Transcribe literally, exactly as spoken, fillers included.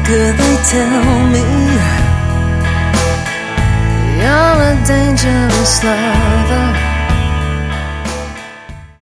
Could they tell me you're a dangerous lover?